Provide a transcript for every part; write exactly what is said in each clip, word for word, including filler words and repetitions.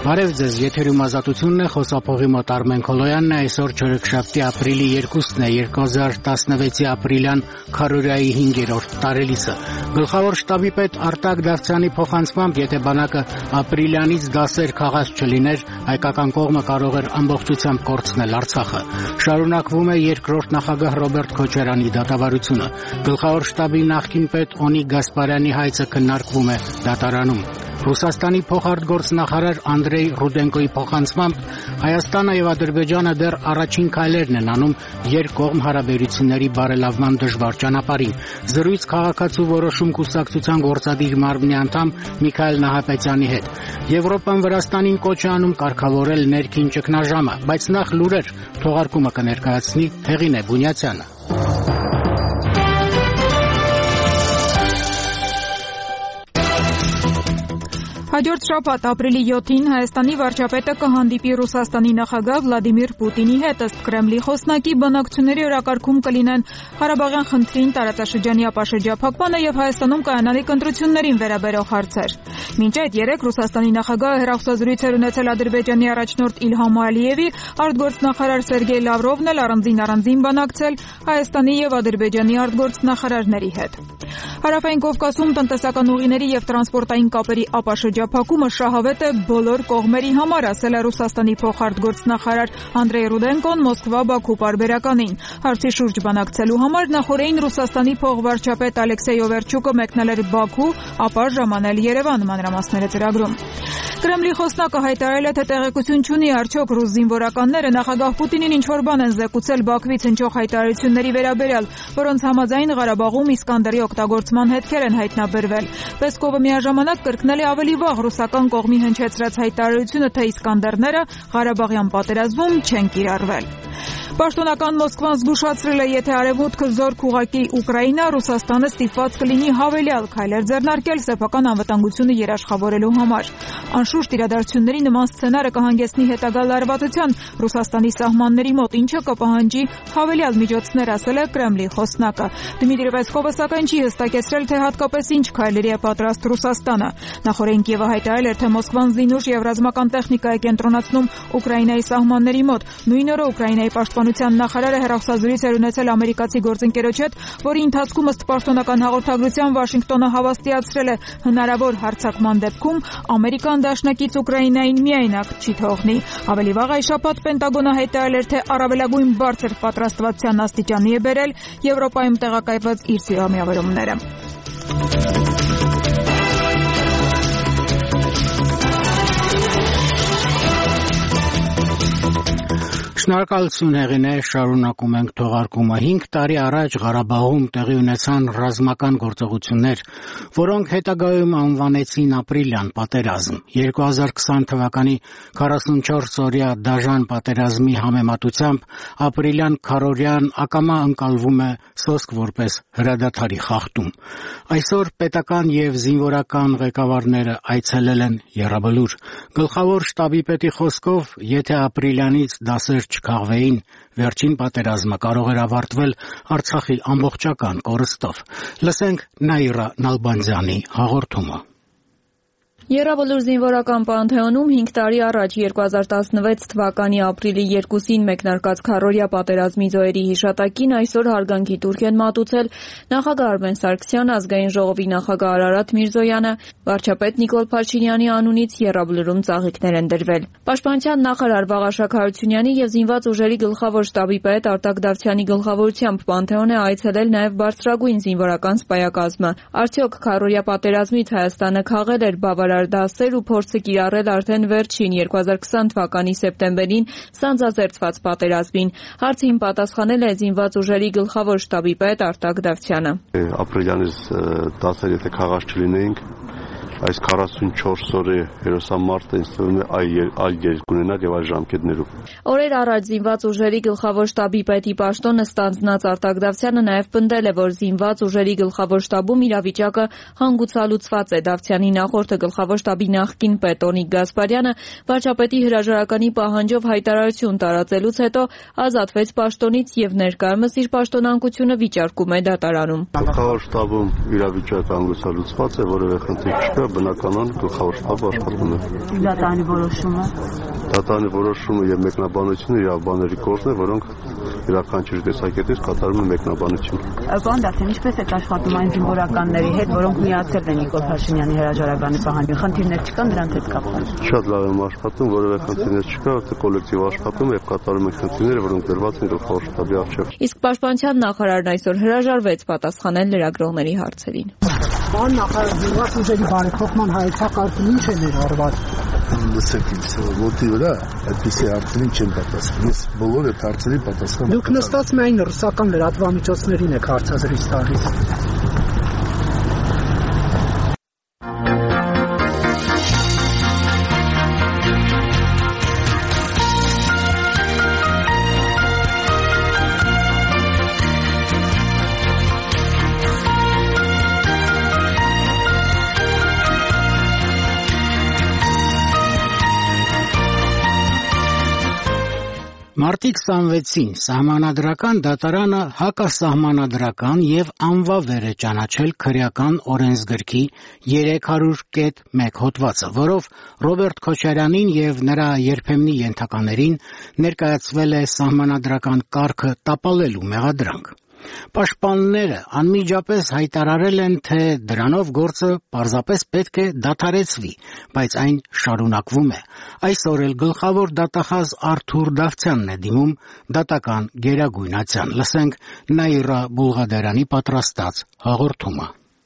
Բարև ձեզ, եթերում ազատությունն է, խոսափողի մոտ Արմեն Քոլոյանն է, այսօր չորեքշաբթի ապրիլի երկուսն է, երկու հազար տասնվեցի ապրիլյան քարորիայի հինգերորդ տարելիցը։ Գլխավոր շտաբի պետ Արտակ Դավթյանի փոխանցմամբ, եթե բանակը ապրիլյանից դասեր քաղաք չլիներ, հայկական կողմը կարող էր ամբողջությամբ կորցնել Արցախը։ Շարունակվում է երկրորդ նախագահ Ռոբերտ Քոչարյանի դատավարությունը։ Գլխավոր շտաբի նախկին պետ Օնիկ Գասպարյանի հայցը քննարկվում է դատարանում։ Ռուսաստանի փոխարտգործնախարար Անդրեյ Ռուդենկոյի փոխանցմամբ Հայաստանը եւ Ադրբեջանը դեռ առաջին քայլերն են անում երկկողմ հարաբերությունների բարելավման դժվար ճանապարհին։ Զրույց քաղաքացու որոշում կուսակցության գործադիր մարմնի անդամ Միքայել Նահապետյանի հետ։ Եվրոպան Վրաստանին կոչ է անում կարգավորել ներքին ճգնաժամը, բայց նախ լուրեր թողարկումը կներկայացնի Հեղինե Բունյացյանը։ Հաջորդ շաբաթ ապրիլի յոթին Հայաստանի վարչապետը կհանդիպի Ռուսաստանի նախագահ Վլադիմիր Պուտինի հետ, ըստ Կրեմլի խոսնակի բանակցությունների օրակարգում կլինեն Ղարաբաղյան խնդրին, տարածաշրջանի ապաշրջափակմանը եւ Հայաստանում կայանալիք ընտրություններին վերաբերող հարցեր։ Մինչ այդ երեկ Ռուսաստանի նախագահը հեռախոսազրույց էր ունեցել Ադրբեջանի առաջնորդ Իլհամ Ալիևի, արտգործնախարար Սերգեյ Լավրովն էլ առանձին-առանձին բանակցել Հայաստանի եւ Ադրբեջանի արտգործնախարարների հետ։ Հարավային Կովկասում տնտեսական ուղիների եւ տրանսպորտային կապերի ապաշրջափակումը շահավետ է բոլոր կողմերի համար, ասել է Ռուսաստանի փոխարտգործնախարար Անդրեյ Ռուդենկոն Մոսկվա-Բաքու պարբերականին։ Հարցի շուրջ բանակցելու համար նախորդին Ռուսաստանի փոխվարչապետ Ալեքսեյ Օվերչուկը մեկնել էր Բաքու, ապա ժամանել Երևան, մանրամասները ծրագրում։ Կրեմլի խոսնակը հայտարարել է, թե տեղեկություն չունի արդյոք ռուս զինվորականները նախագահ Պուտինին ինչ-որ բան են զեկուցել Բաքվից հնչող հայտարարությունների վերաբերյալ, որոնց համաձայն Ղարաբաղում Իսկանդերի օգտագործման հետքեր են հայտնաբերվել։ Պեսկովը միաժամանակ կրկնել է ավելի վաղ ռուսական կողմի հնչեցրած հայտարարությունը, թե Իսկանդերները Ղարաբաղյան պատերազմում չեն կիրառվել։ Պաշտոնական Մոսկվան զգուշացրել է, եթե Արևմուտքը զորք ուղարկի Ուկրաինա, Ռուսաստանը ստիպված կլինի հավելյալ քայլեր ձեռնարկել սեփական անվտանգությունը երաշխավորելու համար։ Անշուշտ իրադարձությունների նման սցենարը կհանգեցնի հետագա լարվածության Ռուսաստանի սահմանների մոտ, ինչը կպահանջի հավելյալ միջոցներ, ասել է Կրեմլի խոսնակը։ Դմիտրի Պեսկովը սակայն չի հստակեցրել, թե հատկապես ինչ քայլերի է պատրաստ Ռուսաստանը։ Նախորդին Կիևը հայտարարել էր, թե Մոսկվան զինուժ եւ ռազմական տեխնիկա է կենտրոնացնում Ուկրաինայի սահմանների մոտ։ Նույն օրը Ուկրաինայի պաշտպանության նախարարը հեռախոսազրույց էր ունեցել ամերիկացի գործընկերոջ հետ, որի ընթացքում ըստ պաշտոնական հաղորդագրության Վաշինգտոնը հավաստիացրել է հնարավոր հարձակման դեպքում Ամերիկան դաշնակից Ուկրաինային միայնակ չի թողնի։ Ավելի վաղ այս շաբաթ Պենտագոնը հայտարարել էր, թե առավելագույն բարձր պատրաստվածության աստիճանի է բերել Եվրոպայում տեղակայված իր սիրամիավորումները։ Շնորհակալություն Հեղինե, շարունակում ենք թողարկումը։ Հինգ տարի առաջ Ղարաբաղում տեղի ունեցան ռազմական գործողություններ, որոնք հետագայում անվանեցին ապրիլյան պատերազմ։ երկու հազար քսան թվականի քառասունչորս-օրյա դաժան պատերազմի համեմատությամբ ապրիլյան քարորիան ակամա ընկալվում է սոսկ որպես հրադադարի խախտում։ Այսօր պետական եւ զինվորական ղեկավարները այցելել են Եռաբլուր։ Գլխավոր շտաբի պետի խոսքով, եթե ապրիլյանից դասեր չքաղվեին, վերջին պատերազմը կարող էր ավարտվել Արցախի ամբողջական կորստով։ Լսենք Նաիրա Նալբանդյանի հաղորդումը։ Եռաբլուր զինվորական պանթեոնում հինգ տարի առաջ երկու հազար տասնվեց թվականի ապրիլի երկուսին մեկնարկած քարորիա պատերազմի զոհերի հիշատակին այսօր հարգանքի տուրք են մատուցել նախագահ Արմեն Սարգսյանը, ազգային ժողովի նախագահ Արարատ Միրզոյանը, վարչապետ Նիկոլ Փաշինյանի անունից Եռաբլուրում ծաղիկներ են դրվել։ Պաշտպանության նախարար Վաղարշակ Հարությունյանի եւ զինված ուժերի գլխավոր շտաբի պետ Արտակ Դավթյանի գլխավորությամբ պանթեոն է այցելել նաեւ բարձրագույն զինվորական սպայակազմը։ Արդյոք քարորիա պատերազմից Հայաստանը քաղել էր բավարար դասեր ու փորձը կիրառել արդեն վերջին երկու հազար քսան թվականի սեպտեմբերին սանձազերծված պատերազմին։ Հարցին պատասխանել է զինված ուժերի գլխավոր շտաբի պետ Արտակ Դավթյանը։ Ապրիլյանից դասեր եթե քաղաք չլինեինք, այս քառասունչորս օրը հերոսամարտը ինձ թվում է այլ երկ ունենալ եւ այլ ժամկետներով։ Օրեր առաջ զինված ուժերի գլխավոր շտաբի պետի պաշտոնը ստանձնած Արտակ Դավթյանը նաեւ պնդել է, որ զինված ուժերի գլխավոր շտաբում իրավիճակը հանգուցալուծված է։ Դավթյանի նախորդը գլխավոր շտաբի նախկին պետ Օնիկ Գասպարյանը վարչապետի հրաժարականի պահանջով հայտարարություն տարածելուց հետո ազատվեց պաշտոնից եւ ներկայումս իր պաշտոնանկությունը վիճարկում է դատարանում։ Գլխավոր շտաբում իրավիճակը հանգուցալուծված է, որովհետեւ խնդիր չկա, բնականon գլխավոր շտաբը աշխատում է։ Դատարանի որոշումը։ Դատարանի որոշումը եւ մեկնաբանությունը իրավաբանների կողմն է, որոնք յուրաքանչյուր տեսակետից կատարում են մեկնաբանություն։ Պարոն Դավթյան, ինչպես է աշխատում այն զինվորականների հետ, որոնք միացել են Նիկոլ Փաշինյանի հրաժարականի պահանջին, խնդիրներ չկան դրանց հետ կապված։ Շատ լավ եմ աշխատում, որևէ խնդիրներ չկա, որտեղ կոլեկտիվ աշխատում եւ կատարում են խնդիրները, որոնք դրված են գլխավոր շտաբի առջեւ։ Իսկ պաշտպանության նախարարն այսօր հրաժարվեց պատասխանել լրագրողների հարցերին։ Պարոն նախարար, զինված ուժերի բարեփոխման հայեցակարգն ինչ է ներառված։ Լսեք ինձ, ոտի վրա այդպիսի հարցերին չեմ պատասխանում։ Ես բոլոր այդ հարցերին պատասխան։ Դուք նստած միայն ռուսական լրատվամիջոցներին եք հարցազրույց տալիս։ Մարտի քսանվեցին Սահմանադրական դատարանը հակասահմանադրական եւ անվավեր է ճանաչել քրեական օրենսգրքի երեք հարյուր մեկ հոդվածը, որով Ռոբերտ Քոչարյանին եւ նրա երբեմնի ենթականերին ներկայացվել է սահմանադրական կարգը տապալելու մեղադրանք։ Պաշտպանները անմիջապես հայտարարել են, թե դրանով գործը պարզապես պետք է դադարեցվի, բայց այն շարունակվում է։ Այսօր էլ գլխավոր դատախազ Արթուր Դավթյանն է դիմում դատական գերագույնացան։ Լսենք Նաիրա Բուլղադարյանի պատրաստած հաղորդումը։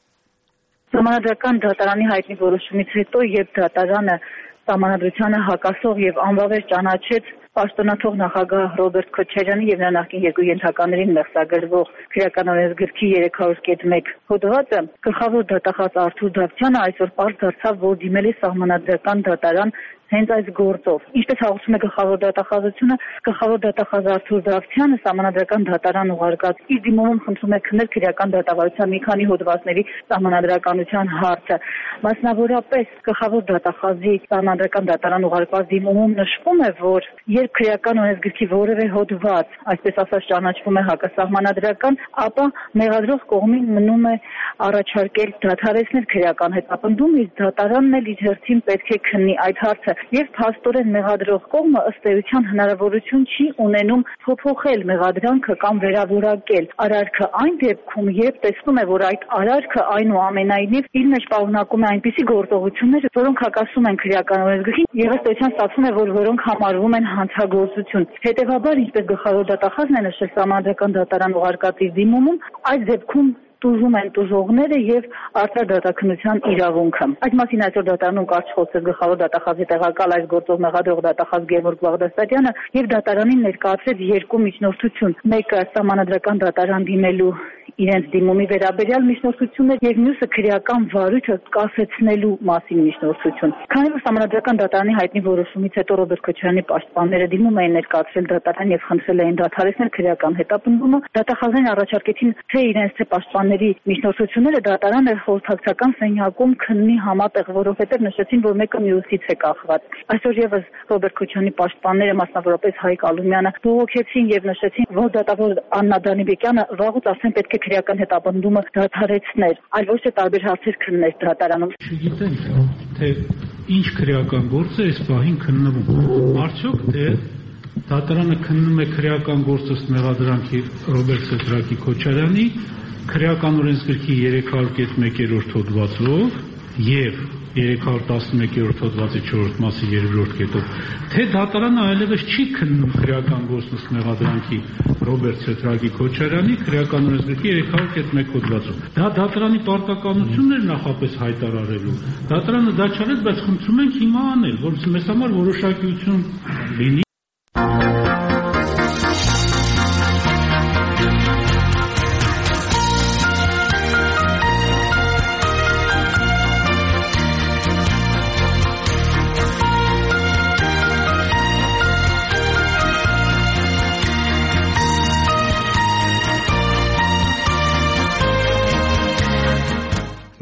Սահմանադրական դատարանի հայտնի որոշումից հետո, երբ դատարանը սահմանադրությանը հակասող եւ անվավեր ճանաչեց պաշտոնաթող նախագահ Ռոբերտ Քոչարյանի եւ նրա նախկին երկու ենթականերին մեղսագրվող քրեական օրենսգրքի երեք հարյուր մեկ հոդվածը, գլխավոր դատախազ Արթուր Դավթյանը այսօր պարզ դարձավ, որ դիմել է սահմանադրական դատարան հենց այս գործով։ Ինչպես հաղորդում է գլխավոր դատախազությունը, գլխավոր դատախազ Արթուր Դավթյանը սահմանադրական դատարան ուղարկած իր դիմումում խնդրում է քննել քրեական դատավարության մի քանի հոդվածների սահմանադրականության հարցը։ Մասնավորապես գլխավոր դատախազի սահմանադրական դատարան ուղարկած դիմումում նշվում է, որ երբ քրեական օրենսգրքի որևէ հոդված, այսպես ասած, ճանաչվում է հակասահմանադրական, ապա մեղադրող կողմին մնում է առաջարկել դադարեցնել քրեական հետապնդում, իսկ դատարանն էլ իր հերթին պետք է քննի այդ հարցը։ Եվ փաստորեն մեղադրող կողմը ըստ էության հնարավորություն չի ունենում փոփոխել մեղադրանքը կամ վերավորակել արարքը այն դեպքում, երբ տեսնում է, որ այդ արարքը այնուամենայնիվ իր մեջ պարունակում է այնպիսի գործողություններ, որոնք հակասում են քրեական օրենսգրքին, եւ ըստ էության ստացվում է, որ որոնք համարվում են հանցագործություն։ Հետևաբար, ինչպես գլխավոր դատախազն է նշել սահմանադրական դատարան ուղարկած իր դիմումում, այս դեպքում տուժում են տուժողները եւ արտադատաքննության իրավունքը։ Այդ մասին այսօր դատարանում կարճ խոսեց գլխավոր դատախազի տեղակալ այս գործով մեղադրող դատախազ Գևորգ Բաղդասարյանը եւ դատարանին ներկայացրեց երկու միջնորդություն։ Մեկը սահմանադրական դատարան դիմելու իրենց դիմումի վերաբերյալ միջնորդություններ եւ մյուսը քրեական վարույթը կասեցնելու մասին միջնորդություն։ Քանի որ սահմանադրական դատարանի հայտնի որոշումից հետո Ռոբերտ Քոչարյանի պաշտպանները դիմում էին ներկայացրել դատարան եւ խնդրել էին դադարեցնել քրեական հետապնդումը, դատախազին առաջարկեցին թե իրենց թե պաշտպանների միջնորդությունները դատարանը խորհրդակցական սենյակում քննի համատեղ, որովհետեւ նշեցին, որ մեկը մյուսից է կախված։ Այսօր եւս Ռոբերտ Քոչարյանի պաշտպանները, մասնավորապես Հայկ Ալումյանը, բողոքեցին եւ նշեցին, որ դատավոր Աննա Դանիբեկյանը վաղուց ասեն պետք է քրեական հետապնդումը դադարեցներ, այլ ոչ թե տարբեր հարցեր քններ դատարանում։ Չգիտենք, թե ինչ քրեական գործ է այս պահին քննվում։ Արդյոք թե դատարանը քննում է քրեական գործը ըստ մեղադրանքի Ռոբերտ Սեդրակի Քոչարյանի քրեական օրենսգրքի երեք հարյուր մեկ հոդվածով եւ երեք հարյուր տասնմեկ հոդվածի չորրորդ մասի երրորդ կետով, թե դատարանը այլևս չի քննում քրեական գործն ըստ մեղադրանքի Ռոբերտ Սեդրակի Քոչարյանի քրեական օրենսգրքի երեք հարյուր մեկ հոդվածով։ Դա դատարանի պարտականությունն էր նախապես հայտարարելու։ Դատարանը դա չարեց, բայց խնդրում ենք հիմա անել, որ մեզ համար որոշակիություն լինի։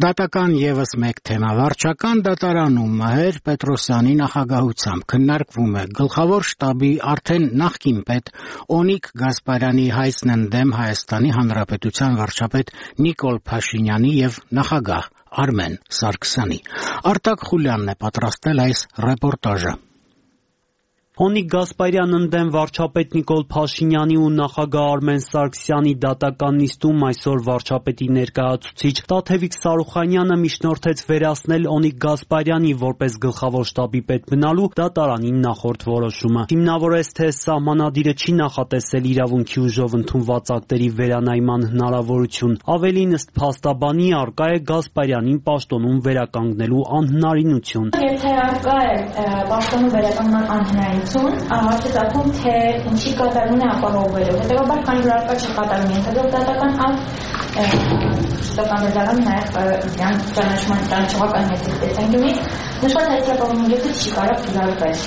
Դատական ևս մեկ թեմա վարչական դատարանում Մհեր Պետրոսյանի նախագահությամբ քննարկվում է գլխավոր շտաբի արդեն նախկին պետ Օնիկ Գասպարյանի հայցն ընդդեմ Հայաստանի Հանրապետության վարչապետ Նիկոլ Փաշինյանի եւ նախագահ Արմեն Սարգսյանի։ Արտակ Խուլյանն է պատրաստել այս ռեպորտաժը։ Օնիկ Գասպարյան ընդդեմ վարչապետ Նիկոլ Փաշինյանի ու նախագահ Արմեն Սարգսյանի դատական նիստում այսօր վարչապետի ներկայացուցիչ Տաթևիկ Սարուխանյանը միջնորդեց վերացնել Օնիկ Գասպարյանի որպես գլխավոր շտաբի պետ մնալու դատարանի նախորդ որոշումը։ Հիմնավորեց, թե սահմանադիրը չի նախատեսել իրավունքի ուժով ընդունված ակտերի վերանայման հնարավորություն։ Ավելին, ըստ փաստաբանի, առկա է Գասպարյանին պաշտոնում վերականգնելու անհնարինություն։ Եթե առկա է պաշտոնում վերականգնման անհնարինություն, հարցազրույցում թե ինչի կատարումն է ապահովվելու։ Հետևաբար, քանի որ առկա չկատարում է ընդհանուր դատական ակտ, շտական դատարանը նաև իրան ճանաչման ճանաչողական հետք տեսանկյունից նշված հայցի ապահովումների չի կարող կիրառվել։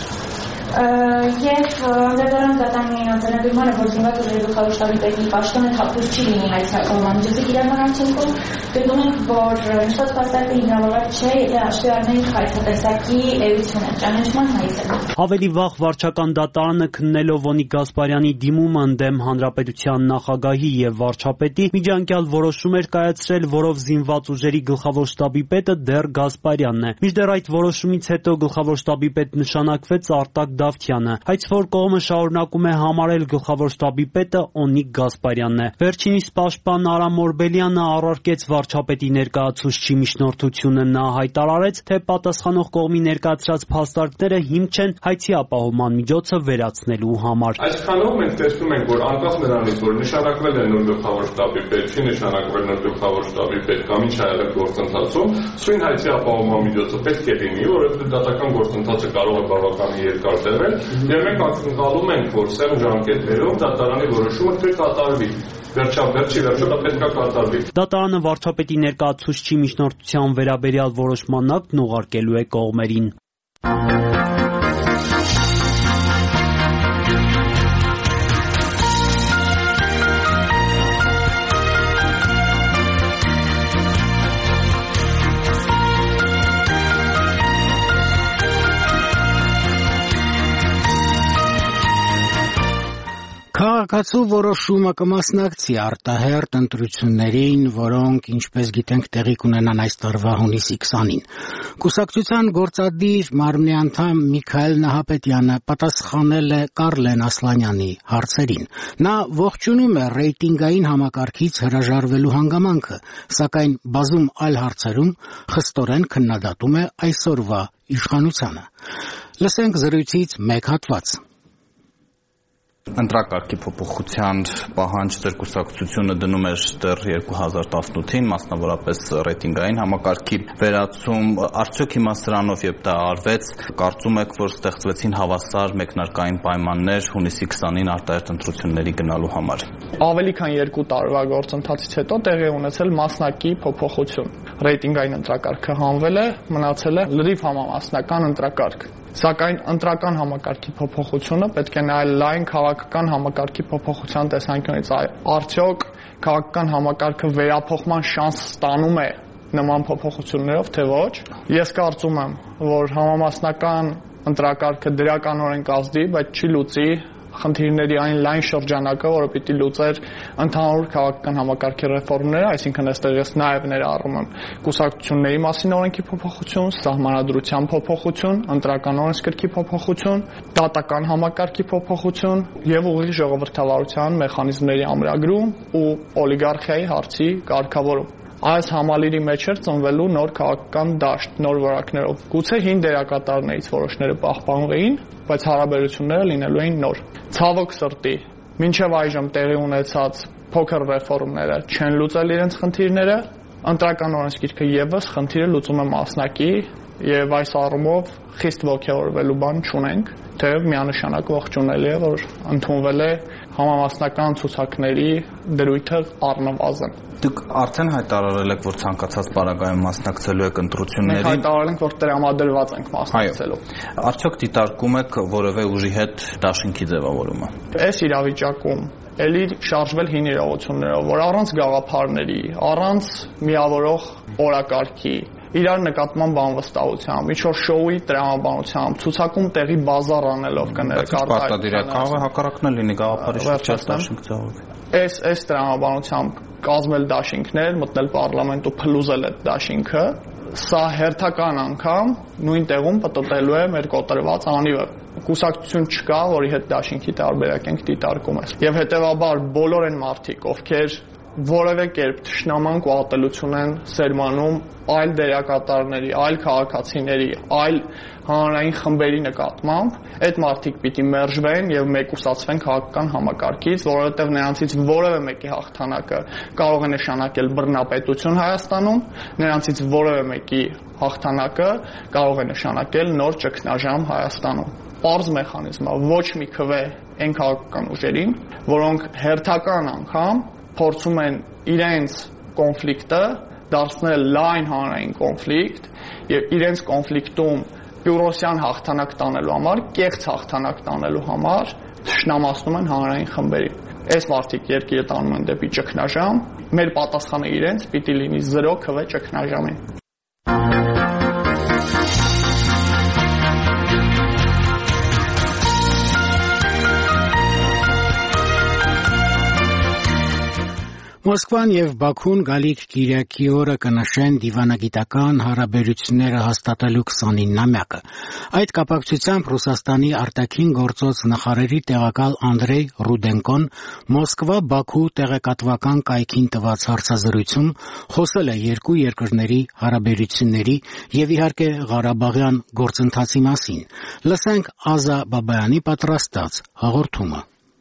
Եվ անդրադառնալով դատարանի արձանագրմանը, որ զինված ուժերի գլխավոր շտաբի պետի պաշտոնը թափուր չի լինի հայցի ապահովման կիրառման արդյունքում, գտնում ենք, որ նշված փաստարկը հիմնավորված չէ, եթե հաշվի առնենք հայցատեսակի էությունը, ճանաչման հայցը։ Ավելի վաղ վարչական դատարանը քննելով Օնիկ Գասպարյանի դիմումը ընդդեմ հանրապետության նախագահի եւ վարչապետի միջանկյալ որոշում էր կայացրել, որով զինված ուժերի գլխավոր շտաբի պետը դեռ Գասպարյանն է։ Մինչդեռ այդ որոշումից հետո գլխավոր շտաբի պետ նշանակվեց Արտակ Դավթյանը, հայց որ կողմը շարունակում է համարել գլխավոր շտաբի պետը Օնիկ Գասպարյանն է։ Վերջինիս պաշտպան Արամ Օրբելյանը առարկեց վարչապետի ներկայացուցչի միջնորդությունը։ Նա հայտարարեց, թե պատասխանող կողմի ներկայացրած փաստարկները հիմք չեն հայցի ապահովման միջոցը վերացնելու համար։ Այսքանով մենք տեսնում ենք, որ անկախ նրանից, որ նշանակվել է նոր գլխավոր շտաբի պետ, չի նշանակվել նոր գլխավոր շտաբի պետ կամ ինչ ա եղել գործընթացում, սույն հայցի ապահովման միջոցը պետք է լինի, որովհետև դատական գործընթացը կարող է բավականին երկար տևել, եւ մենք ակնկալում ենք, որ սեղմ ժամկետներով դատարանի որոշումը կկատարվի։ Վերջաբերչի վերջը դա պետք է կատարվի։ Դատարանը վարչապետի ներկայացուցչի միջնորդության վերաբերյալ որոշման ակտն ուղարկելու է կողմերին։ Քաղաքացու որոշումը կմասնակցի արտահերթ ընտրություններին, որոնք, ինչպես գիտենք, տեղի կունենան այս տարվա հունիսի քսանին։ Կուսակցության գործադիր մարմնի անդամ Միքայել Նահապետյանը պատասխանել է Կարլեն Ասլանյանի հարցերին։ Նա ողջունում է ռեյտինգային համակարգից հրաժարվելու հանգամանքը, սակայն բազում այլ հարցերում խստորեն քննադատում է այսօրվա իշխանությանը։ Լսենք զրույցից մեկ հատված։ Ընտրակարգի փոփոխության պահանջ ձեր կուսակցությունը դնում էր դեռ երկու հազար տասնութին, մասնավորապես ռեյտինգային համակարգի վերացում, արդյոք հիմա սրանով երբ դա արվեց, կարծում եք, որ ստեղծվեցին հավասար մեկնարկային պայմաններ հունիսի քսանին արտահերթ ընտրությունների գնալու համար։ Ավելի քան երկու տարվա գործընթացից հետո տեղի ունեցել մասնակի փոփոխություն։ Ռեյտինգային ընտրակարգը հանվել է, մնացել է լրիվ համամասնական ընտրակարգ։ Սակայն ընտրական համակարգի փոփոխությունը պետք է նայել լայն քաղաքական համակարգի փոփոխության տեսանկյունից, արդյոք քաղաքական համակարգը վերափոխման շանս ստանում է նման փոփոխություններով, թե ոչ։ Ես կարծում եմ, որ համամասնական ընտրակարգը դրականորեն կազդի, բայց չի լուծի խնդիրների այն լայն շրջանակը, որը պիտի լուծեր ընդհանուր քաղաքական համակարգի ռեֆորմները, այսինքն այստեղ ես նաև ներառում եմ կուսակցությունների մասին օրենքի փոփոխություն, սահմանադրության փոփոխություն, ընտրական օրենսգրքի փոփոխություն, դատական համակարգի փոփոխություն եւ ուղիղ ժողովրդավարության մեխանիզմների ամրագրում ու օլիգարխիայի հարցի կարգավորում։ Այս համալիրի մեջ էր ծնվելու նոր քաղաքական դաշտ, նոր որակներով։ Գուցե հին դերակատարներից որոշները պահպանվեին, բայց հարաբերությունները լինելու էին նոր։ Ցավոք սրտի, մինչև այժմ տեղի ունեցած փոքր ռեֆորմները չեն լուծել իրենց խնդիրները, ընտրական օրենսգիրքը եւս խնդիրը լուծում է մասնակի եւ այս առումով խիստ ողջավորվելու բան չունենք, թեև միանշանակ ողջունելի է, որ ընդունվել է համամասնական ցուցակների դրույթը առնվազն։ Դուք արդեն հայտարարել եք, որ ցանկացած պարագայում մասնակցելու եք ընտրություններին։ Մենք հայտարարել ենք, որ տրամադրված ենք մասնակցելու։ Արդյոք դիտարկում եք որևէ ուժի հետ դաշինքի ձևավորումը։ Այս իրավիճակում էլի շարժվել հին իրողություններով, որ առանց գաղափարների, առանց միավորող օրակարգի, իրար նկատմամբ անվստահությամբ, ինչ-որ շոուի տրամաբանությամբ, ցուցակում տեղի բազար անելով կներկայացնեն։ Պարտադիր է, կարող է հակառակն լինի գաղափարի շուրջ դաշինք ձևավորվի։ Այս այս տրամաբանությամբ կազմել դաշինքներ, մտնել պարլամենտ ու փլուզել այդ դաշինքը, սա հերթական անգամ նույն տեղում պտտելու է մեր կոտրված անիվը։ Կուսակցություն չկա, որի հետ դաշինքի տարբերակ ենք դիտարկում ես։ Եվ հետևաբար բոլոր այն մարդիկ, ովքեր որևէ կերպ թշնամանք ու ատելություն են սերմանում այլ դերակատարների, այլ քաղաքացիների, այլ հանրային խմբերի նկատմամբ, այդ մարդիկ պիտի մերժվեն եւ մեկուսացվեն քաղաքական համակարգից, որովհետեւ նրանցից որևէ մեկի հաղթանակը կարող է նշանակել բռնապետություն Հայաստանում, նրանցից որևէ մեկի հաղթանակը կարող է նշանակել նոր ճգնաժամ Հայաստանում։ Պարզ մեխանիզմը ոչ մի քվե այն քաղաքական ուժերին, որոնք հերթական անգամ փորձում են իրենց կոնֆլիկտը դարձնել լայն հանրային կոնֆլիկտ եւ իրենց կոնֆլիկտում պյուրոսյան հաղթանակ տանելու համար, կեղծ հաղթանակ տանելու համար թշնամացնում են հանրային խմբերին։ Այս մարդիկ երկիրը տանում են դեպի ճգնաժամ, մեր պատասխանը իրենց պիտի լինի զրո քվե ճգնաժամին։ Մոսկվան եւ Բաքուն գալիք Կիրակի օրը կնշեն դիվանագիտական հարաբերությունները հաստատելու քսանինամյակը։ Այդ կապակցությամբ Ռուսաստանի արտաքին գործոց նախարարի տեղակալ Անդրեյ Ռուդենկոն Մոսկվա-Բաքու տեղեկատվական կայքին տված հարցազրույցում խոսել է երկու երկրների հարաբերությունների եւ իհարկե Ղարաբաղյան գործընթացի մասին։ Լսենք Ազա Բաբայանի պատրաստած հաղորդումը։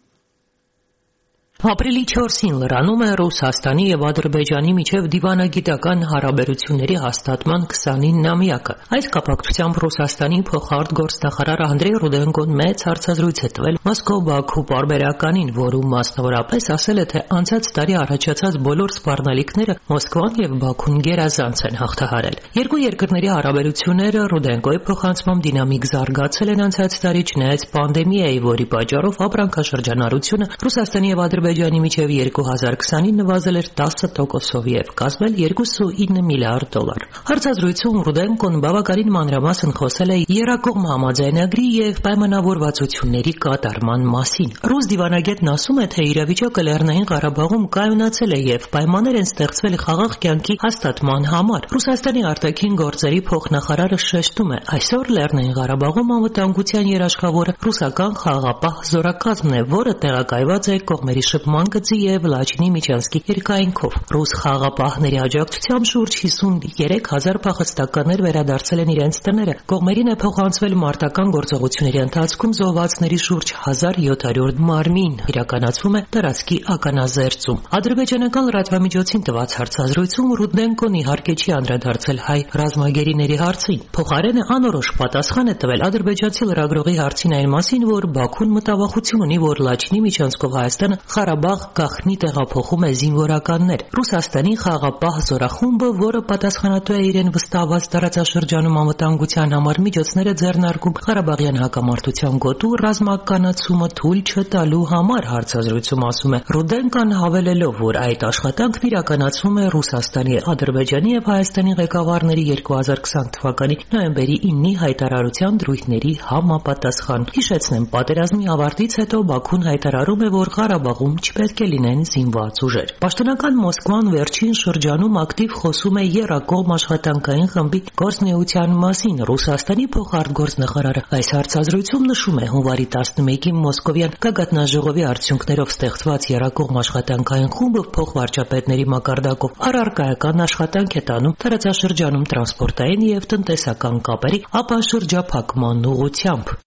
Ապրիլի չորսին լրանում է Ռուսաստանի եւ Ադրբեջանի միջև դիվանագիտական հարաբերությունների հաստատման քսանինամյակը։ Այս կապակցությամբ Ռուսաստանի փոխարտգործնախարար Անդրեյ Ռուդենկոն մեծ հարցազրույց է տվել Մոսկվա-Բաքու պարբերականին, որում մասնավորապես ասել է, թե անցած տարի առաջացած բոլոր սպառնալիքները Մոսկվան եւ Բաքուն գերազանց են հաղթահարել։ Երկու երկրների հարաբերությունները Ռուդենկոյի փոխանցմամբ դինամիկ զարգացել են անցած տարի, չնայած պանդեմիայի, որի պատճառով ապրանքաշրջանառությունը Ռուսաստանի եւ Ադրբեջանի միջև երկու հազար քսանին նվազել էր տասը տոկոսով եւ կազմել երկուսուինը միլիարդ դոլար։ Հարցազրույցում Ռուդենկոն բավականին մանրամասն խոսել է Երակողմ համաձայնագրի եւ պայմանավորվածությունների կատարման մասին։ Ռուս դիվանագետն ասում է, թե իրավիճակը Լեռնային Ղարաբաղում կայունացել է եւ պայմաններ են ստեղծվել խաղաղ կյանքի հաստատման համար։ Ռուսաստանի արտաքին գործերի փոխնախարարը շեշտում է, այսօր Լեռնային Ղարաբաղում անվտանգության երաշխավորը ռուսական խաղաղապահ զորակազմն է, որը տեղակայված է կողմերի շփման գծի եւ Լաչինի միջանցքի երկայնքով։ Ռուս խաղաղապահների աջակցությամբ շուրջ հիսուններեք հազար փախստականներ վերադարձել են իրենց տները։ Կողմերին է փոխանցվել մարտական գործողությունների ընթացքում զոհվածների շուրջ հազար յոթ հարյուր մարմին իրականացվում է տարածքի ականազերծում։ Ադրբեջանական լրատվամիջոցին տված հարցազրույցում Ռուդենկոն իհարկե չի անդրադարձել հայ ռազմագերիների հարցին։ Փոխարենը անորոշ պատասխան է տվել ադրբեջանցի լրագրողի հարցին այն մասին, որ Բաքուն մտավախություն ունի, որ Լաչինի միջանցքով Հայաստանը Ղարաբաղ գաղտնի տեղափոխում է զինվորականներ։ Ռուսաստանի խաղաղապահ զորախումբը, որը պատասխանատու է իրեն վստահված տարածաշրջանում անվտանգության համար միջոցները ձեռնարկում Ղարաբաղյան հակամարտության գոտու ռազմականացումը թույլ չտալու համար, հարցազրույցում ասում է Ռուդենկոն, հավելելով, որ այդ աշխատանքն իրականացվում է Ռուսաստանի, Ադրբեջանի եւ Հայաստանի ղեկավարների երկու հազար քսան թվականի նոյեմբերի իննի հայտարարության դրույթների համապատասխան։ Հիշեցնեմ, պատերազմի ավարտից հետո Բաքուն հայտարարում է, որ Ղարաբաղում չպետք է լինեն զինված ուժեր։ Պաշտոնական Մոսկվան վերջին շրջանում ակտիվ խոսում է Եռակողմ աշխատանքային խմբի գործունեության մասին։ Ռուսաստանի փոխարտգործնախարարը այս հարցազրույցում նշում է, հունվարի տասնմեկին Մոսկովյան գագաթնաժողովի արդյունքներով ստեղծված Եռակողմ աշխատանքային խումբը փոխվարչապետների մակարդակով առարկայական աշխատանք է տանում տարածաշրջանում տրանսպորտային եւ տնտեսական կապերի ապաշրջափակման ուղղությամբ։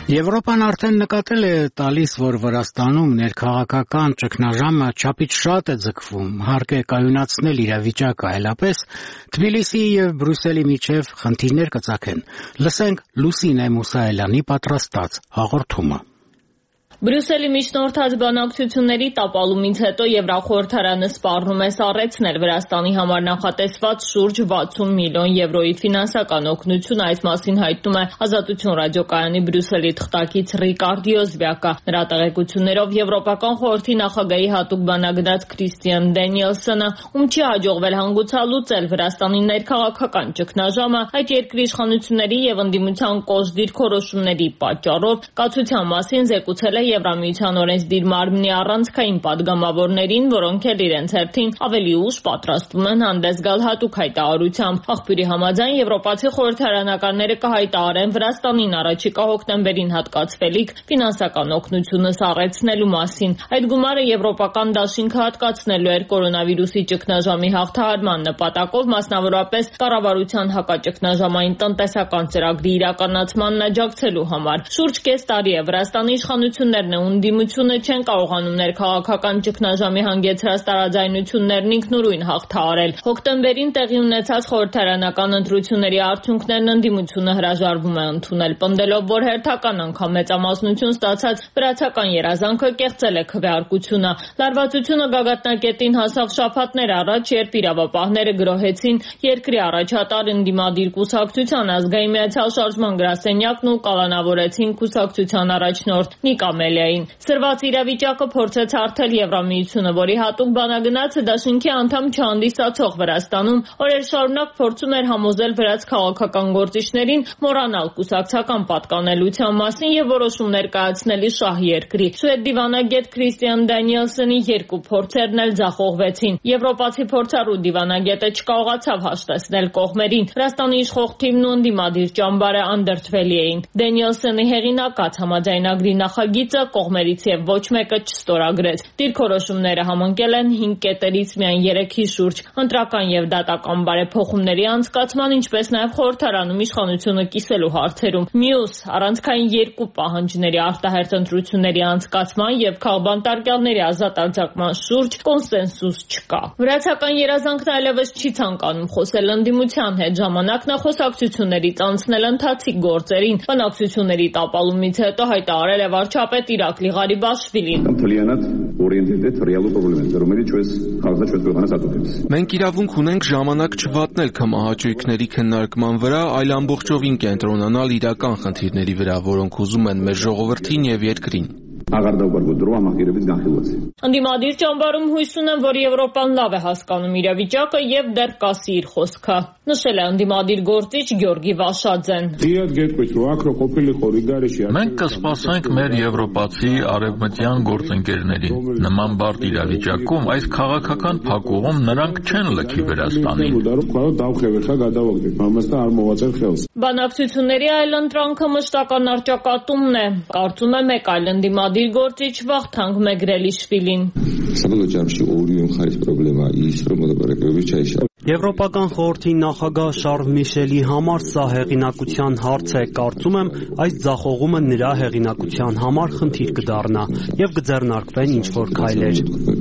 Եվրոպան արդեն նկատել է տալիս, որ Վրաստանում ներքաղաքական ճգնաժամը չափից շատ է ձգվում, հարկ է կայունացնել իրավիճակը, այլապես Թբիլիսիի եւ Բրյուսելի միջև խնդիրներ կծագեն։ Լսենք Լուսինե Մուսայելյանի պատրաստած հաղորդումը։ Բրյուսելի միջնորդած բանակցությունների տապալումից հետո Եվրախորհրդարանը սպառնում է սառեցնել Վրաստանի համար նախատեսված շուրջ վաթսուն միլիոն եվրոյի ֆինանսական օգնություն, այս մասին հայտնում է Ազատություն ռադիոկայանի Բրյուսելի թղթակից Ռիկարդ Յոզբյակը։ Նրա տեղեկություններով Եվրոպական խորհրդի նախագահի հատուկ բանագնաց Քրիստիան Դենիելսոնը, ում չի հաջողվել հանգուցալուծել Վրաստանի ներքաղաքական ճգնաժամը, այդ երկրի իշխանությունների եւ ընդդիմության կոշտ դիրքորոշումների պատճառով կացության մասին զեկուցել է Եվրամիության օրենսդիր մարմնի առանցքային падգամավորներին, որոնք էլ իրենց հերթին ավելի ուշ պատրաստվում են հանդես գալ հատուկ հայտարարությամբ։ Աղբյուրի համաձայն եվրոպացի խորհրդարանականները կհայտարարեն Վրաստանին առաջիկա հոկտեմբերին հատկացվելիք ֆինանսական օգնությունը սառեցնելու մասին։ Այդ գումարը եվրոպական դաշինքը հատկացնելու էր կորոնավիրուսի ճգնաժամի հաղթահարման նպատակով, մասնավորապես կառավարության հակաճգնաժամային տնտեսական ծրագրի իրականացմանն աջակցելու համար։ Շուրջ կես տարի է Վրաստանի իշխանությունները Ընդդիմությունը չեն կարողանում ներքաղաքական ճգնաժամի հանգեցրած տարաձայնություններն ինքնուրույն հաղթահարել։ Հոկտեմբերին տեղի ունեցած խորհրդարանական ընտրությունների արդյունքներն ընդդիմությունը հրաժարվում է ընդունել, պնդելով, որ հերթական անգամ մեծամասնություն ստացած վրացական երազանքը կեղծել է քվեարկությունը։ Լարվածությունը գագաթնակետին հասավ շաբաթներ առաջ, երբ իրավապահները գրոհեցին երկրի առաջատար ընդդիմադիր կուսակցության ազգային միացյալ շարժման գրասենյակն ու կալանավորեցին կուսակցության առաջնորդ Նիկա Մելիային։ Սրված իրավիճակը փորձեց հարթել Եվրամիությունը, որի հատուկ բանագնացը դաշինքի անդամ չհանդիսացող Վրաստանում օրեր շարունակ փորձում էր համոզել վրաց քաղաքական գործիչներին մոռանալ կուսակցական պատկանելության մասին եւ որոշումներ կայացնելի շահ երկրի։ Շվեդ դիվանագետ Քրիստիան Դենիելսոնի երկու փորձերն էլ ձախողվեցին։ Եվրոպացի փորձառու դիվանագետը չկարողացավ հաշտեցնել կողմերին։ Վրաստանի իշխող թիմն ու ընդդիմադիր ճամբարը անդրդվելի էին։ Դենիելսոնի հեղինակած համաձայնագրի նախագիծը կողմերից եւ ոչ մեկը չստորագրեց։ Դիրքորոշումները համընկել են հինգ կետերից միայն երեքի շուրջ՝ ընտրական եւ դատական բարեփոխումների անցկացման, ինչպես նաեւ խորհրդարանում իշխանությունը կիսելու հարցերում։ Մյուս առանցքային երկու պահանջների արտահերթ ընտրությունների անցկացման եւ քաղբանտարկյալների ազատ արձակման շուրջ կոնսենսուս չկա։ Վրացական երազանքն այլևս չի ցանկանում խոսել ընդդիմության հետ, ժամանակն է խոսակցություններից անցնել ընթացիկ գործերին։ Բանակցությունների տապալումից հետո հայտարարել է վարչապետ Իրակլի Ղարիբաշվիլին։ Մենք իրավունք ունենք ժամանակ չվատնել քմահաճույքների քննարկման վրա, այլ ամբողջովին կենտրոնանալ իրական խնդիրների վրա, որոնք ուզում են մեր ժողովրդին եւ երկրին։ Ընդդիմադիր ճամբարում հույս ունեն, որ Եվրոպան լավ է հասկանում իրավիճակը եւ դեռ կասի իր խոսքը, նշել է ընդդիմադիր գործիչ Գյորգի Վաշաձեն։ Մենք կսպասենք մեր եվրոպացի արևմտյան գործընկերներին։ Նման բարդ իրավիճակում այս քաղաքական փակուղում նրանք չեն լքի Վրաստանին։ Բանակցությունների այլ ընտրանքը մշտական առճակատումն է, կարծում է մեկ այլ ընդդիմադիր գործիչ Վախթանգ Մեգրելիշվիլին։ Եվրոպական խորհրդի նախագահ Շարլ Միշելի համար սա հեղինակության հարց է, կարծում եմ այս ձախողումը նրա հեղինակության համար խնդիր կդառնա եւ կձեռնարկվեն ինչ-որ քայլեր։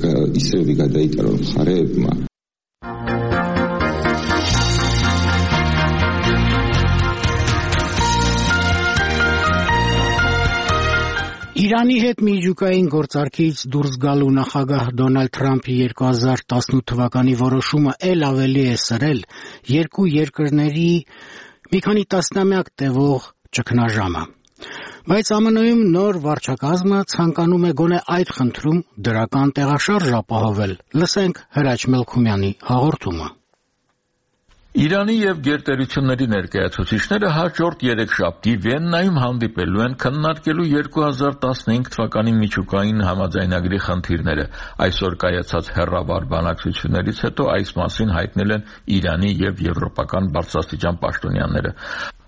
Իրանի հետ միջուկային գործարքից դուրս գալու նախագահ Դոնալդ Թրամփի երկու հազար տասնութ թվականի որոշումը էլ ավելի է սրել երկու երկրների մի քանի տասնամյակ տևող ճգնաժամը։ Բայց ԱՄՆ-ում նոր վարչակազմը ցանկանում է գոնե այդ խնդրում դրական տեղաշարժ ապահովել։ Լսենք Հրաչ Մելքումյանի հաղորդումը։ Իրանի եւ գերտերությունների ներկայացուցիչները հաջորդ երեքշաբթի Վիեննայում հանդիպելու են քննարկելու երկու հազար տասնհինգ թվականի միջուկային համաձայնագրի խնդիրները։ Այսօր կայացած հեռավար բանակցություններից հետո այս մասին հայտնել են Իրանի եւ եվրոպական բարձրաստիճան պաշտոնյաները։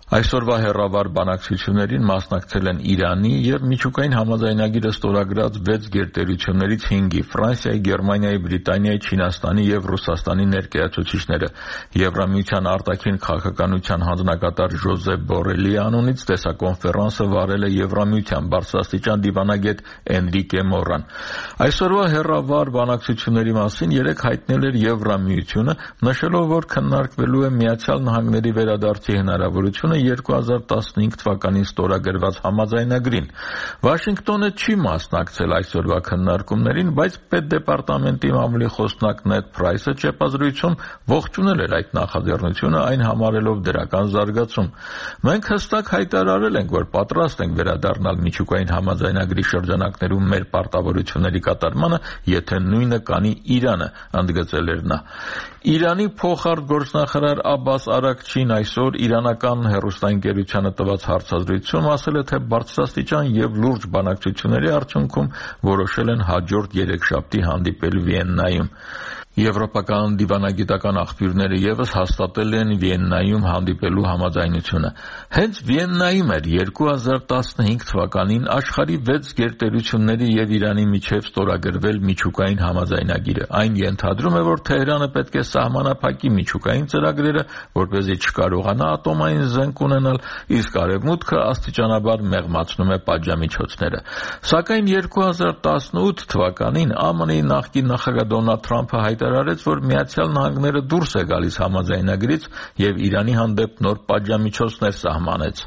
Այսօրվա հեռավար բանակցություններին մասնակցել են Իրանի եւ միջուկային համաձայնագիրը ստորագրած վեց գերտերություններից հինգի՝ Ֆրանսիայի, Գերմանիայի, Բրիտանիայի, Չինաստանի եւ Ռուսաստանի ներկայացուցիչները։ Եվրամիության արտաքին քաղաքականության հանձնակատար Ժոզեփ Բորելի անունից տեսակոնֆերանսը վարել է Եվրամիության բարձրաստիճան դիվանագետ Էնրիկե Մորան։ Այսօրվա հեռավար բանակցությունների մասին երեկ հայտնել էր Եվրամիությունը, նշելով, որ քննարկվելու է Միացյալ Նահանգների վերադարձի հնարավորությունը երկու հազար տասնհինգ թվականին ստորագրված համաձայնագրին։ Վաշինգտոնը չի մասնակցել այսօրվա քննարկումներին, բայց պետդեպարտամենտի մամուլի խոսնակ Նեդ Փրայսը ճեպազրույցում ողջունել էր այդ նախաձեռնությունը, այն համարելով դրական զարգացում։ Մենք հստակ հայտարարել ենք, որ պատրաստ ենք վերադառնալ միջուկային համաձայնագրի շրջանակներում մեր պարտավորությունների կատարմանը, եթե նույնը կանի Իրանը, ընդգծել էր նա։ Իրանի փոխարտգործնախարար Աբբաս Արաքչին այսօր իրանական հեռուստաընկերությանը տված հարցազրույցում ասել է, թե բարձրաստիճան եւ լուրջ բանակցությունների արդյունքում որոշել են հաջորդ երեքշաբթի հանդիպել Վիեննայում։ Եվրոպական դիվանագիտական աղբյուրները եւս հաստատել են Վիեննայում հանդիպելու համաձայնությունը։ Հենց Վիեննայում էր երկու հազար տասնհինգ թվականին աշխարհի վեց գերտերությունների եւ Իրանի միջև ստորագրվել միջուկային համաձայնագիրը։ Այն ենթադրում է, որ Թեհրանը պետք է սահմանափակի միջուկային ծրագրերը, որպեսզի չկարողանա ատոմային զենք ունենալ, իսկ Արևմուտքը աստիճանաբար մեղմացնում է պատժամիջոցները։ Սակայն երկու հազար տասնութ թվականին ԱՄՆ-ի նախկին նախագահ Դոնալդ Թրամփը հայտարարեց, որ Միացյալ Նահանգները դուրս է գալիս համաձայնագրից եւ Իրանի հանդեպ նոր պատժամիջոցներ սահմանեց։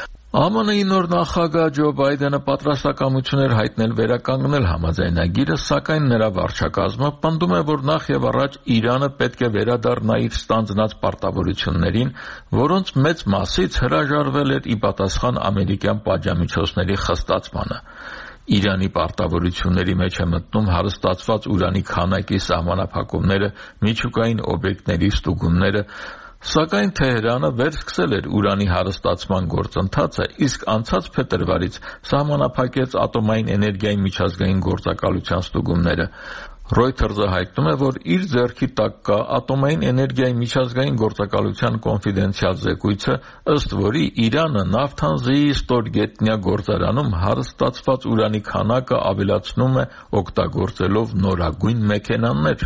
ԱՄՆ-ի նոր նախագահ Ջո Բայդենը պատրաստակամություն էր հայտնել վերականգնել համաձայնագիրը, սակայն նրա վարչակազմը պնդում է, որ նախ եւ առաջ Իրանը պետք է վերադառնա իր ստանձնած պարտավորություններին, որոնց մեծ մասից հրաժարվել էր ի պատասխան ամերիկյան պատժամիջոցների խստացմանը։ Իրանի պարտավորությունների մեջ է մտնում հարստացված ուրանի քանակի սահմանափակումները, միջուկային օբյեկտների ստուգումները, սակայն Թեհրանը վերսկսել էր ուրանի հարստացման գործընթացը, իսկ անցած փետրվարից սահմանափակեց ատոմային էներգիայի միջազգային գործակալության ստուգումները։ Reuters-ը հայտնում է, որ իր ձեռքի տակ կա ատոմային էներգիայի միջազգային գործակալության կոնֆիդենցիալ զեկույցը, ըստ որի Իրանը Նավթանզիի ստորգետնյա գործարանում հարստացված ուրանի քանակը ավելացնում է օգտագործելով նորագույն մեքենաներ։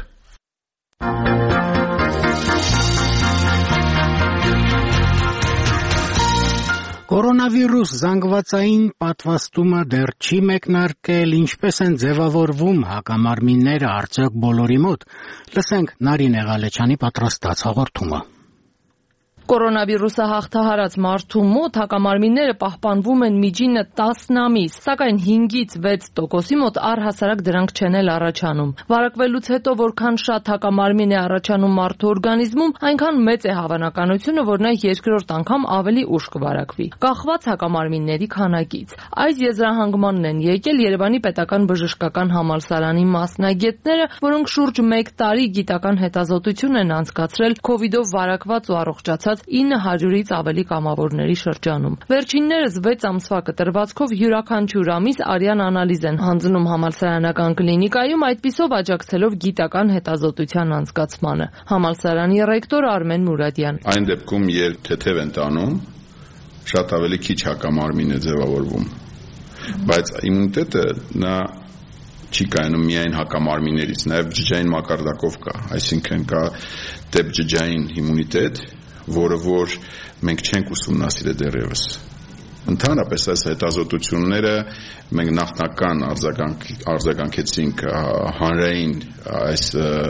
Կորոնավիրուս զանգվածային պատվաստումը դեռ չի մեկնարկել, ինչպես են ձևավորվում հակամարմինները արդյոք բոլորի մոտ։ Լսենք Նարինե Ղալեչյանի պատրաստած հաղորդումը։ Կորոնավիրուսը հաղթահարած մարդու մոտ հակամարմինները պահպանվում են միջինը տասն ամիս, սակայն հինգից վեց տոկոսի մոտ առհասարակ դրանք չեն էլ առաջանում։ Վարակվելուց հետո որքան շատ հակամարմին է առաջանում մարդու օրգանիզմում, այնքան մեծ է հավանականությունը, որ նա երկրորդ անգամ ավելի ուշ կվարակվի, կախված հակամարմինների քանակից։ Այս եզրահանգմանն են եկել Երևանի պետական բժշկական համալսարանի մասնագետները, որոնք շուրջ մեկ տարի գիտական հետազոտություն են անցկացրել քովիդով վարակված ու առողջացած ինը հարյուրից ավելի կամավորների շրջանում։ Վերջիններս վեց ամսվա կտրվածքով յուրաքանչյուր ամիս արյան անալիզ են հանձնում համալսարանական կլինիկայում, այդպիսով աջակցելով գիտական հետազոտության անցկացմանը։ Համալսարանի ռեկտոր Արմեն Մուրադյան։ Այն դեպքում, երբ թեթև են տանում, շատ ավելի քիչ հակամարմին է ձևավորվում, բայց իմունիտետը նա չի կայանում միայն հակամարմիններից, նաև բջջային մակարդակով կա, այսինքն կա դեպջջային իմունիտետ, որը որ մենք չենք ուսումնասիրել դեռևս։ Ընդհանրապես այս հետազոտությունները մենք նախնական արձագանքեցինք հանրային այս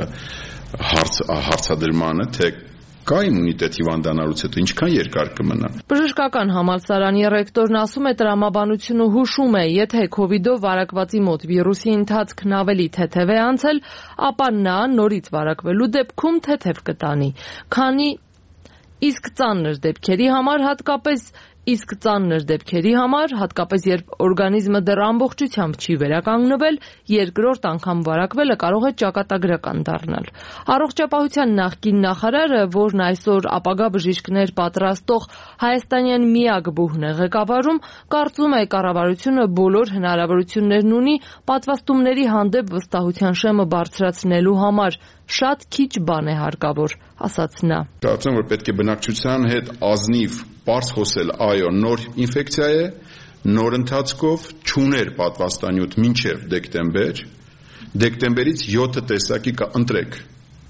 հարցադրմանը, թե կա իմունիտետ հիվանդանալուց հետո ինչքան երկար կմնա։ Բժշկական համալսարանի ռեկտորն ասում է, տրամաբանությունը հուշում է, եթե քովիդով վարակվածի մոտ վիրուսի ընթացքն ավելի թեթև է անցել, ապա նա նորից վարակվելու դեպքում թեթև կտանի, քանի իսկ ծանր դեպքերի համար հատկապես Իսկ ծանր դեպքերի համար, հատկապես երբ օրգանիզմը դեռ ամբողջությամբ չի վերականգնվել, երկրորդ անգամ վարակվելը կարող է ճակատագրական դառնալ։ Առողջապահության նախկին նախարարը, որն այսօր ապագա բժիշկներ պատրաստող հայաստանյան միակ բուհն է ղեկավարում, կարծում է կառավարությունը բոլոր հնարավորություններն ունի պատվաստումների հանդեպ վստահության շեմը բարձրացնելու համար։ Շատ քիչ բան է հարկավոր, ասաց նա։ Կարծում եմ, որ պետք է բնակչության հետ ազնիվ պարզ խոսել, այո, նոր ինֆեկցիա է, նոր ընթացքով չուներ պատվաստանյութ մինչև դեկտեմբեր, դեկտեմբերից յոթ տեսակի կընտրեք։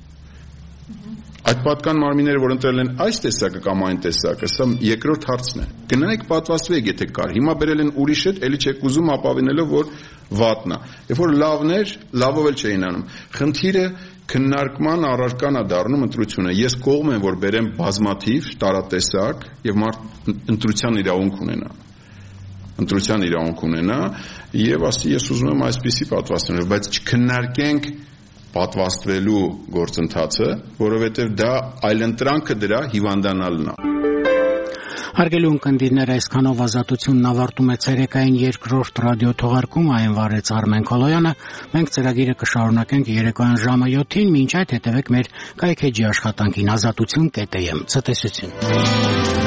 Այդ պատկան մարմինները, որ ընտրել են այս տեսակը կամ այն տեսակը, սա երկրորդ հարցն է։ Գնայեք պատվաստվեք, եթե կար։ Հիմա բերել են ուրիշ հետ, էլի չեք ուզում ապավինելով, որ վատն է։ Երբ որ լավն էր, լավով էլ չէին անում։ Խնդիրը քննարկման առարկան է դառնում ընտրությունը։ Ես կողմ եմ, որ բերեմ բազմաթիվ տարատեսակ եւ մարդ ընտրության իրավունք ունենա։ Ընտրության իրավունք ունենա եւ ասի ես ուզում եմ այսպիսի պատվաստանյութ, բայց չքննարկենք պատվաստվելու գործընթացը, որովհետև դա այլընտրանքը դրա հիվանդանալն է։ Հարգելի ունկնդիրներ, այսքանով ազատությունն ավարտում է ցերեկային երկրորդ ռադիո թողարկումը, այն վարեց Արմեն Քոլոյանը։ Մենք ծրագիրը կշարունակենք երեկոյան ժամը յոթին, մինչ այդ հետևեք մեր կայքեջի աշխատանքին ազատություն կետ եմ։ Ցտեսություն։